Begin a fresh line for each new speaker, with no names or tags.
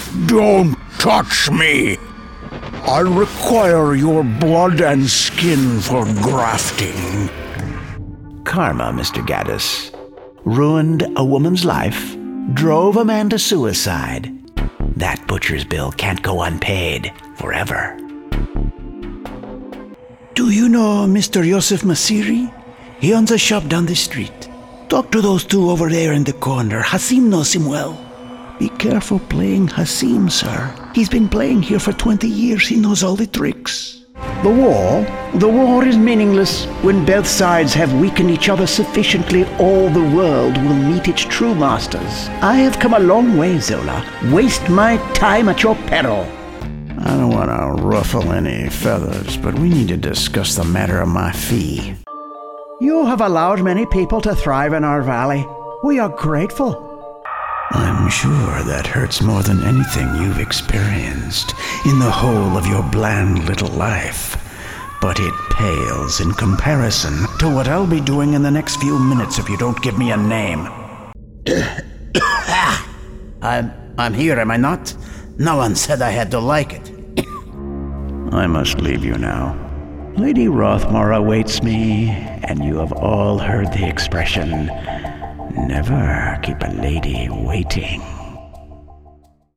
Don't touch me! I require your blood and skin for grafting.
Karma, Mr. Gaddis. Ruined a woman's life, drove a man to suicide. That butcher's bill can't go unpaid forever.
Do you know Mr. Yosef Masiri? He owns a shop down the street. Talk to those two over there in the corner. Hasim knows him well. Be careful playing Hasim, sir. He's been playing here for 20 years. He knows all the tricks.
The war is meaningless. When both sides have weakened each other sufficiently, all the world will meet its true masters. I have come a long way, Zola. Waste my time at your peril.
I don't want to ruffle any feathers, but we need to discuss the matter of my fee.
You have allowed many people to thrive in our valley. We are grateful.
I'm sure that hurts more than anything you've experienced in the whole of your bland little life. But it pales in comparison to what I'll be doing in the next few minutes if you don't give me a name.
I'm here, am I not? No one said I had to like it.
I must leave you now.
Lady Rothmore awaits me, and you have all heard the expression, never keep a lady waiting.